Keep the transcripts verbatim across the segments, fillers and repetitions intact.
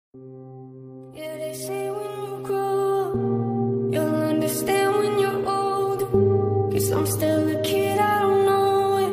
Yeah, they say when you grow up, you'll understand when you're old. Cause I'm still a kid, I don't know it,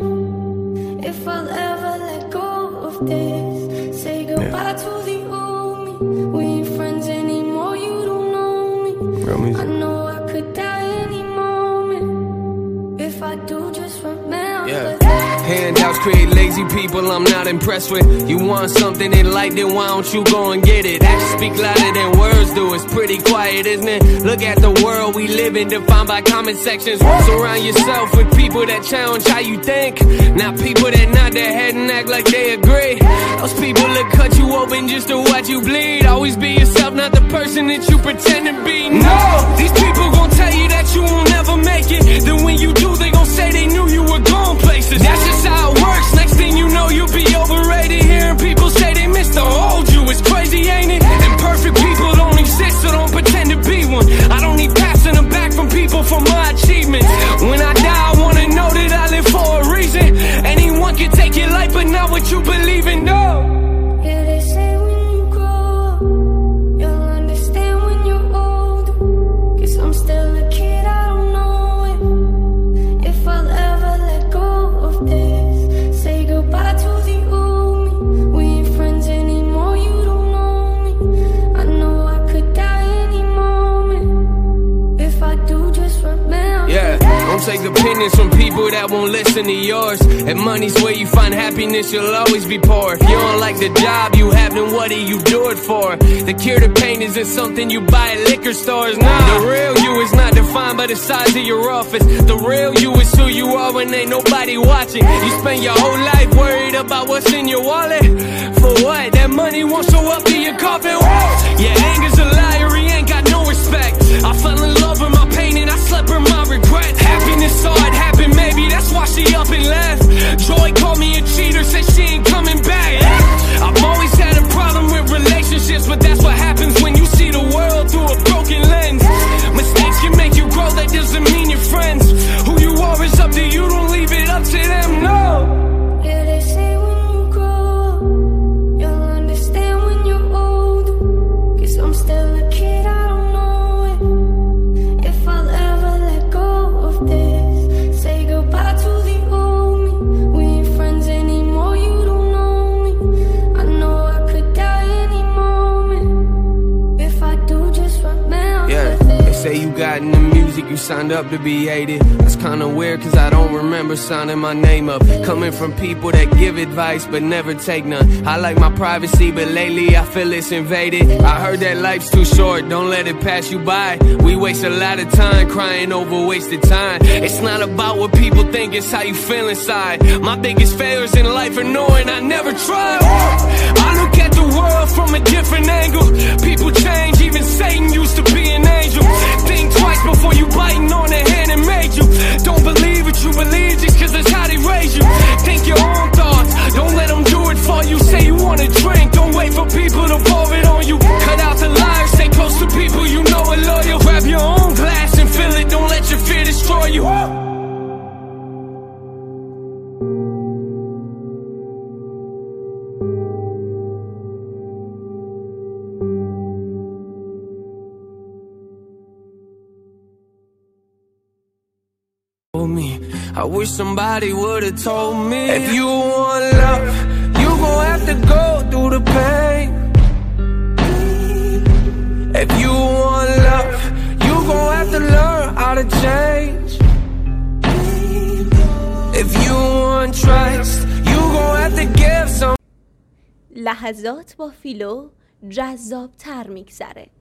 if I'll ever let go of this. Say goodbye yeah. to the old me. We ain't friends anymore, you don't know me. I know I could die any moment. If I do, just remember yeah. that. Handouts create lazy people I'm not impressed with. You want something in life, then why don't you go and get it? Actions speak louder than words do, it's pretty quiet, isn't it? Look at the world we live in, defined by comment sections. Surround yourself with people that challenge how you think, not people that nod their head and act like they agree. Those people that cut you open just to watch you bleed. Always be yourself, not the person that you pretend to be. No, these people gon' tell you that you will never make it. Then when you do, they gon' say they knew you were going places. That's just how it works. Next thing you know, you'll be overrated. Hearing people say they miss the old you, it's crazy, ain't it? And perfect people don't exist, so don't pretend to be one. I don't need passing them back from people for my achievements. When I die, I wanna know that I live for a reason. Anyone can take your life, but not what you believe in, no. Yeah, they say when you grow up, you'll understand when you're old. Cause I'm still a kid, I don't know it, if I'll ever let go of this. Say goodbye to the old me. We ain't friends anymore, you don't know me. I know I could die any moment. If I do, just remember yeah, that. don't take opinions from people that won't listen to yours. If money's where you find happiness, you'll always be poor. If you don't like the job you have, then what do you do it for? The cure to pain isn't something you buy at liquor stores. Nah, the real you is not defined by the size of your office. The real you is who you are when ain't nobody watching. You spend your whole life worried about what's in your wallet. For what? That money won't show up in your coffin. Yeah, anger's a liar, he ain't got no respect. I fell in love with my pain and I slept with my regrets. Happiness saw it happen, maybe that's why she up and left. Joy called me a cheater, said she ain't coming back. I've always had a problem with relationships, but that's what happens when you see the world through a broken lens. Mistakes can make you grow, that doesn't mean you're friends. Who you are is up to you, don't leave it up to them, no. Yeah, they say when you grow up, you'll understand when you're old. Cause I'm still a kid, I don't know it, if I'll ever let go of this. Say goodbye to the old me. We ain't friends anymore, you don't know me. I know I could die any moment. If I do, just remember yeah, this. they say you got in the music, you signed up to be hated. That's kinda weird cause I don't remember signing my name up. Coming from people that give advice but never take none. I like my privacy but lately I feel it's invaded. I heard that life's too short, don't let it pass you by. We waste a lot of time crying over wasted time. It's not about what people think, it's how you feel inside. My biggest failures in life are knowing I never tried. I look at the world from a different angle. People change, even Satan used to be an angel. Think twice before you biting on the hand that made you. Don't believe what you believe just cause that's how they raise you. Think your own thoughts, don't let them do it for you. Say you wanna drink, don't wait for people to pour it on you. Cut out the liars, stay close to people you know are loyal. Grab your own glass and fill it, don't let your fear destroy you. Me. I wish somebody would've told me, if you want love, you gon' have to go through the pain. If you want love, you gon' have to learn how to change. If you want trust, you gon' have to give some. لحظات با فیلو جذاب تر میگذره.